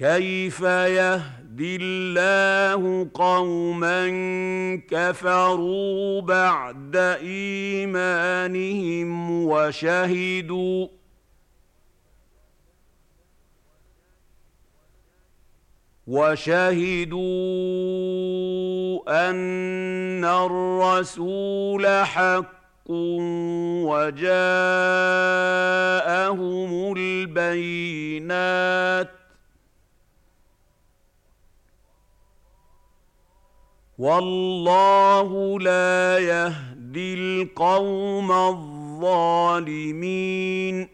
كيف يهدي الله قوما كفروا بعد إيمانهم وشهدوا أن الرسول حق وجاءهم البينات والله لا يهدي القوم الظالمين.